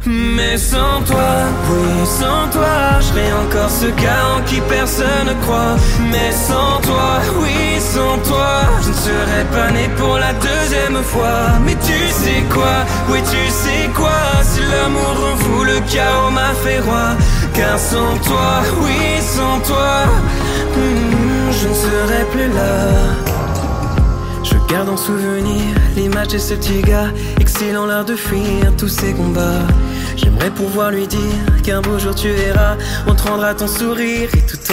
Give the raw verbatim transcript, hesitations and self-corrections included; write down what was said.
Mais sans toi, oui sans toi, je serais encore ce gars en qui personne ne croit. Mais sans toi, oui sans toi, je ne serais pas né pour la deuxième fois. Mais tu sais quoi, oui tu sais quoi, si l'amour en vous le chaos m'a fait roi. Car sans toi, oui sans toi, hmm, je ne serais plus là. Je garde en souvenir l'image de ce petit gars, excilant l'art de fuir tous ses combats. J'aimerais pouvoir lui dire qu'un beau jour tu verras, on te rendra ton sourire et tout